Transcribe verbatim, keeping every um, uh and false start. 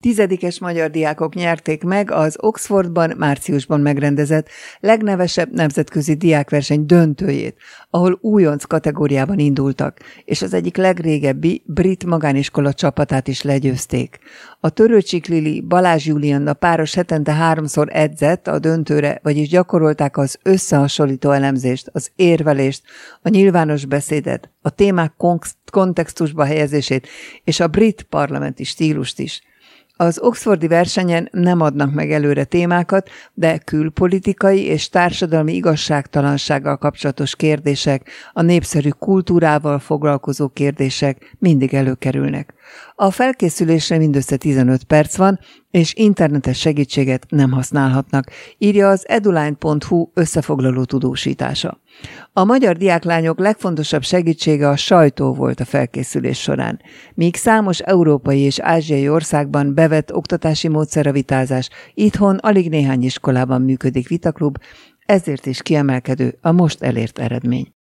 Tizedikes magyar diákok nyerték meg az Oxfordban márciusban megrendezett legnevesebb nemzetközi diákverseny döntőjét, ahol újonc kategóriában indultak, és az egyik legrégebbi brit magániskola csapatát is legyőzték. A Törőcsik Lili Balázs Julianna páros hetente háromszor edzett a döntőre, vagyis gyakorolták az összehasonlító elemzést, az érvelést, a nyilvános beszédet, a témák kontextusba helyezését és a brit parlamenti stílust is. Az oxfordi versenyen nem adnak meg előre témákat, de külpolitikai és társadalmi igazságtalansággal kapcsolatos kérdések, a népszerű kultúrával foglalkozó kérdések mindig előkerülnek. A felkészülésre mindössze tizenöt perc van, és internetes segítséget nem használhatnak, írja az eduline pont hu összefoglaló tudósítása. A magyar diáklányok legfontosabb segítsége a sajtó volt a felkészülés során. Míg számos európai és ázsiai országban bevett oktatási módszer a vitázás, itthon alig néhány iskolában működik vitaklub, ezért is kiemelkedő a most elért eredmény.